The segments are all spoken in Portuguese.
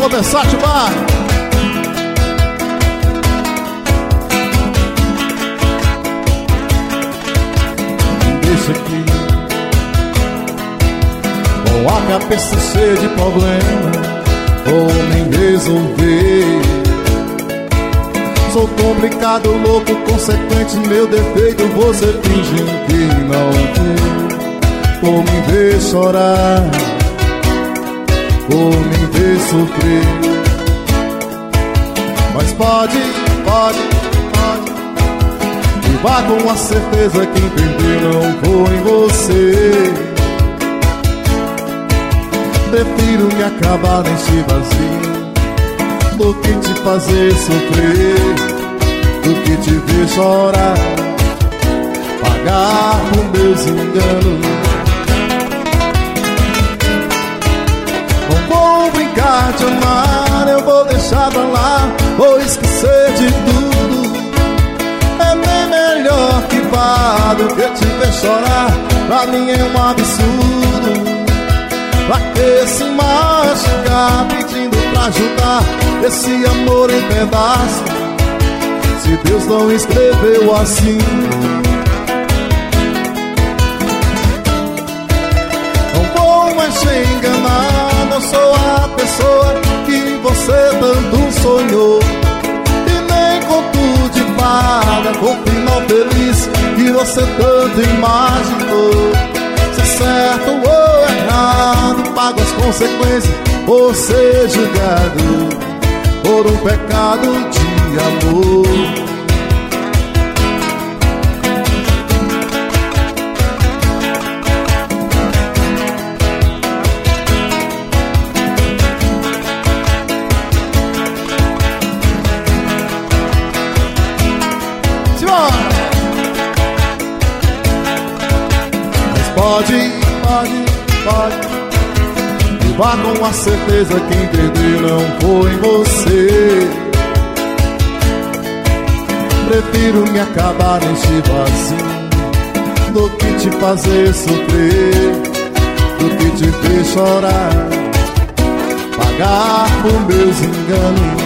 Alô, Versátil Bar. Deixa aqui com a cabeça cheia de problema, vou nem resolver. Sou complicado, louco, consequente, meu defeito você finge que não vê. Ou me ver chorar, ou me ver sofrer. Mas pode e vá com a certeza que quem perdeu não foi você. Prefiro me acabar neste vazio do que te fazer sofrer, do que te ver chorar, pagar por meus enganos. Não vou brincar de amar, eu vou deixar pra lá, vou esquecer de tudo. É bem melhor que vá do que te ver chorar, pra mim é um absurdo. Pra que se machucar pedindo pra ajudar esse amor em pedaços, se Deus não escreveu assim? Não vou mais te enganar, não sou a pessoa que você tanto sonhou, e nem conto de fada com final feliz que você tanto imaginou. Se é certo ou errado, pago as consequências, ou ser julgado por um pecado de amor. Pode e vá com a certeza que quem perdeu não foi você. Prefiro me acabar neste vazio do que te fazer sofrer, do que te ver chorar, pagar por meus enganos.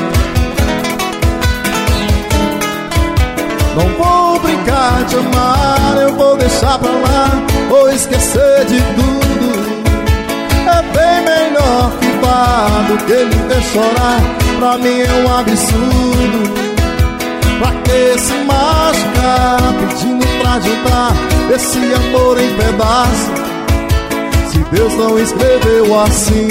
Não vou brincar de amar, eu vou deixar pra lá, vou esquecer de tudo. É bem melhor que vá do que me ver chorar, pra mim é um absurdo. Pra que se machucar pedindo pra ajudar esse amor em pedaços, se Deus não escreveu assim?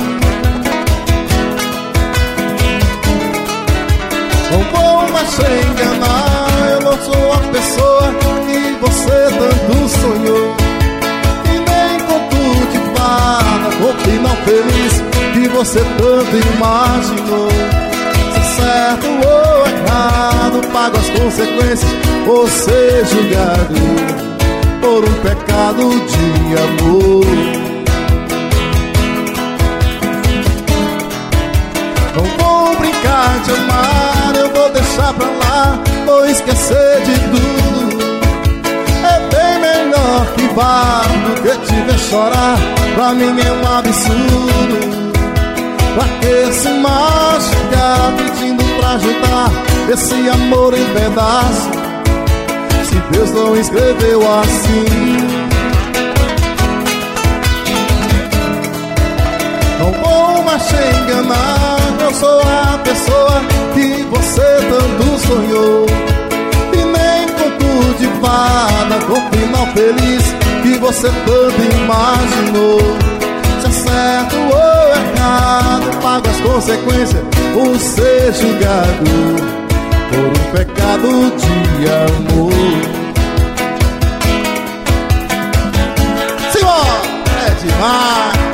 Não vou mais te enganar, eu não sou a pessoa que você tanto sonhou, e nem conto de fada com final feliz que você tanto imaginou. Se é certo ou errado, pago as consequências, ou ser julgado por um pecado de amor. Não vou brincar de amar, eu vou deixar pra lá, vou esquecer de tudo. É bem melhor que vá do que te ver chorar, pra mim é um absurdo. Pra que se machucar pedindo pra ajudar esse amor em pedaços, se Deus não escreveu assim? Não vou mais te enganar, eu sou a pessoa que você tanto sonhou, e nem conto de fada com final feliz que você tanto imaginou. Se é certo ou errado, pago as consequências, por ser julgado por um pecado de amor. Senhor, é demais.